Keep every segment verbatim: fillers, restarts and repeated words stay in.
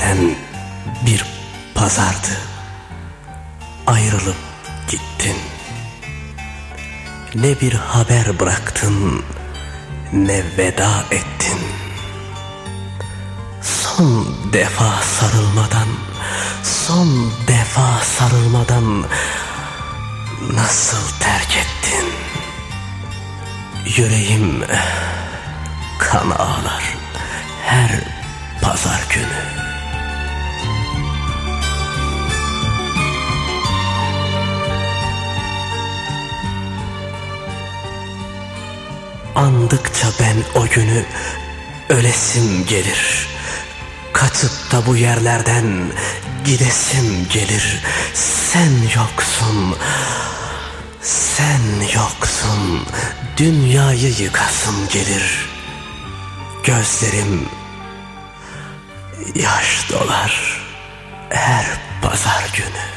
yerlerden bir pazardı. Ayrılıp gittin. Ne bir haber bıraktın, ne veda ettin. Son defa sarılmadan, son defa sarılmadan nasıl terk ettin? Yüreğim kan ağlar her pazar günü. Andıkça ben o günü ölesim gelir. Kaçıp da bu yerlerden gidesim gelir. Sen yoksun, sen yoksun, dünyayı yıkasım gelir. Gözlerim yaş dolar her pazar günü.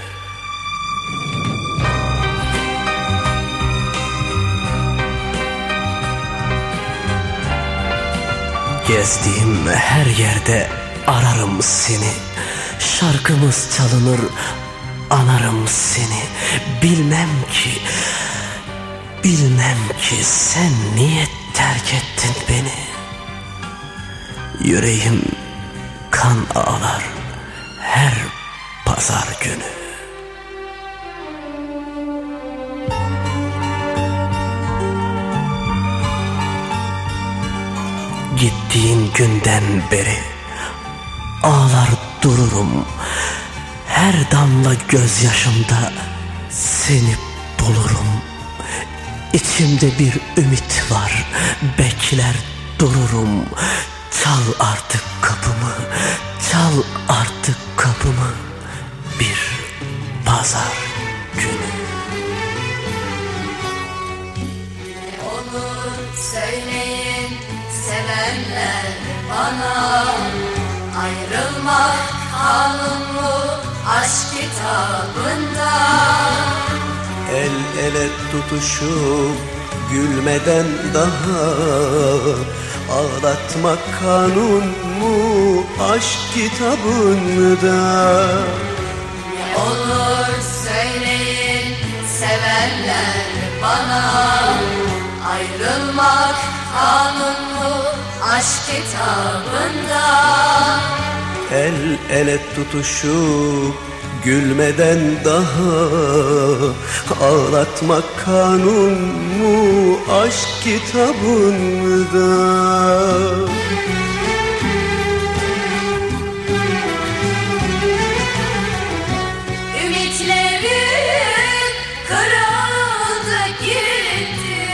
Gezdiğim her yerde ararım seni. Şarkımız çalınır, anarım seni. Bilmem ki, bilmem ki sen niye terk ettin beni. Yüreğim kan ağlar her pazar günü. Gittiğin günden beri ağlar dururum. Her damla gözyaşımda seni bulurum. İçimde bir ümit var, bekler dururum. Çal artık kapımı, çal artık kapımı bir pazar günü. Onu söyleyin sevenler bana, ayrılmak kanun mu aşk kitabında? El ele tutuşup gülmeden daha ağlatmak kanun mu aşk kitabında? Ne olur söyleyin sevenler bana, ayrılmak kanun mu aşk kitabında? El ele tutuşup gülmeden daha ağlatmak kanun mu aşk kitabında? Ümitlerim kırıldı gitti,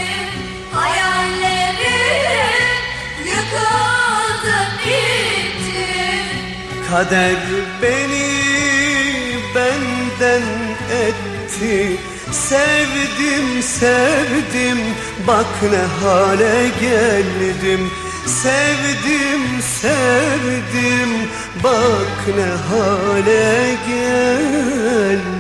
hayallerim yıkıldı bitti. Kader beni benden etti. Sevdim sevdim bak ne hale geldim. Sevdim sevdim bak ne hale geldim.